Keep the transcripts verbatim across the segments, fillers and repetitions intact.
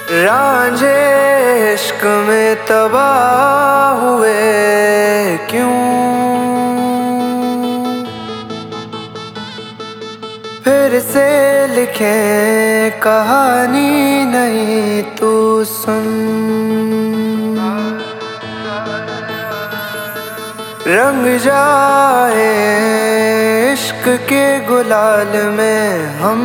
रांझे इश्क में तबाह हुए क्यों? फिर से लिखें कहानी नहीं तू सुन। रंग जाए इश्क के गुलाल में हम,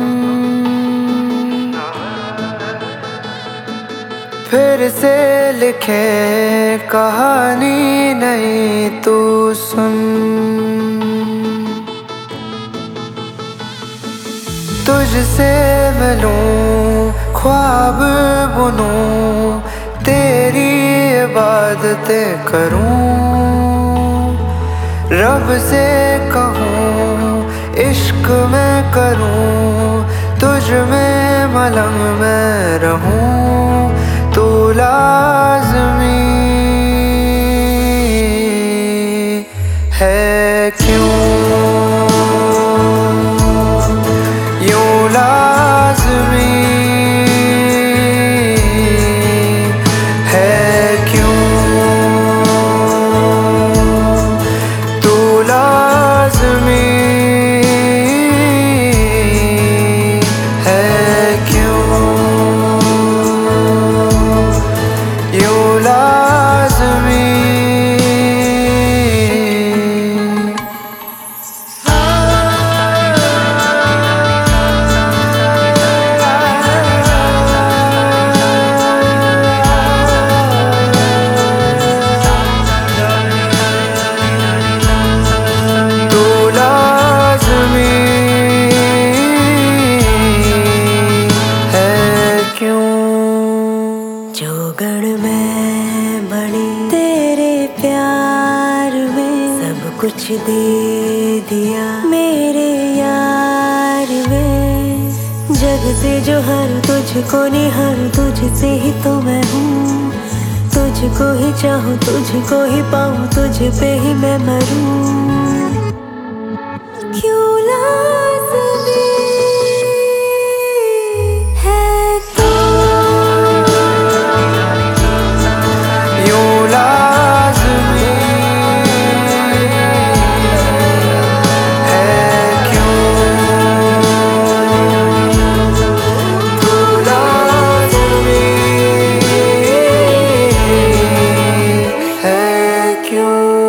फिर से लिखें कहानी नहीं तू सुन। तुझसे मिलूं ख्वाब बुनूं, तेरी इबादतें करूं, रब से कहूं इश्क में करूं, तुझ में मलंग में रहूं, तू लाज़मी है क्यों? यूं लाज़मी है क्यों? तू लाज़मी है क्यों? यूं लाज़मी। जोगण में बड़ी तेरे प्यार में, सब कुछ दे दिया मेरे यार में। जग से जो हर तुझको निहार, तुझसे ही तो मैं हूँ। तुझको ही चाहूँ, तुझको ही पाऊँ, तुझ पे ही मैं मरूँ। क्यों लाज़मी है तू? यूं लाज़मी है क्यों? तू लाज़मी है क्यों?